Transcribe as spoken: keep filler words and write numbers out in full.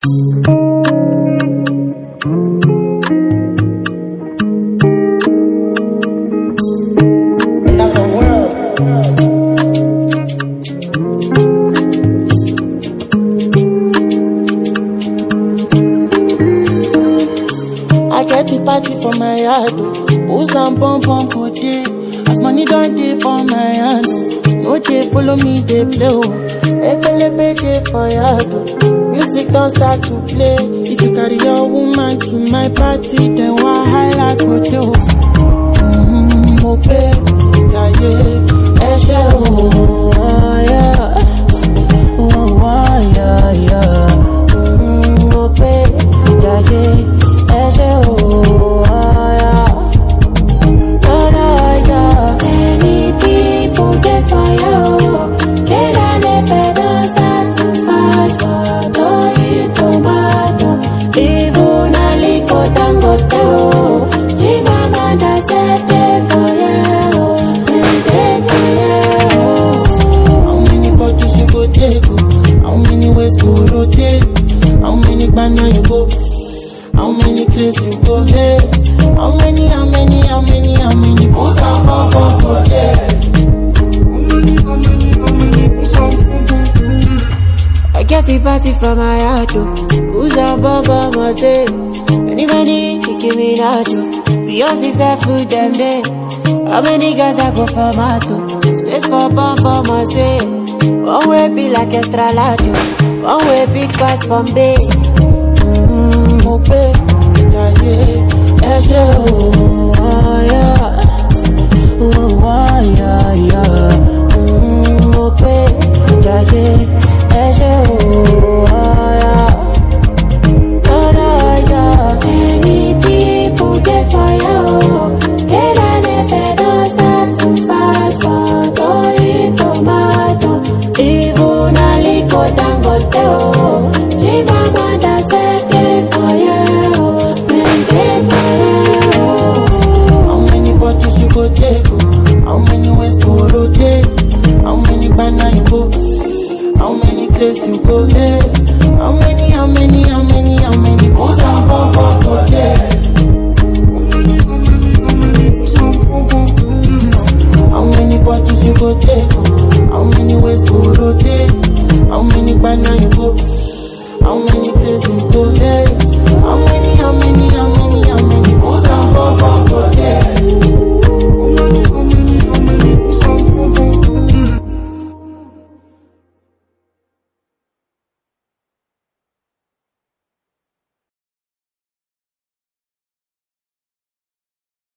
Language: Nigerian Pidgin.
Party for my yard, booze and pom pom go dey. As money don't dey for my hand, no dey follow me dey play. Ebelebe dey for yard, music don't start to play. If you carry your woman to my party, then wahala go dey. Mm, mo pe, yeah yeah, ẹ ṣé o, oh yeah, oh yeah yeah. Mm, mo pe, yeah yeah, ẹ ṣé o. How many places you go yes? How many, how many, how many, how many booze and pom pom go there? How many, how many, how many booze and pom pom go there? I guess he party for my heart, oh. Booze and pom pom must stay. Many, many, he give me that, oh. Beyonce said food them day. How many guys I go for mato? Space for pom pom must stay. One way be like extra large, oh. One way big pass Bombay. Mo pe, yeah yeah, ẹ ṣé o, oh yeah, oh yeah yeah. Mm, mo pe, yeah yeah, ẹ ṣé o, oh yeah, oh yeah. Many people dey for you, get on it, they don't start to fight for Toyi tomato. Even Aliko Dangote, oh, Chimamanda said dey for you, men dey for you. How many bottles you go take? How many ways to rotate? How many banana you go? How many crates you go yes? How many, how many, how many, how many booze and pom pom go there? How many, how many, how many booze and pom pom go there? How many bottles you go take? How many ways to rotate? How many banana you go? How many crates you go yes?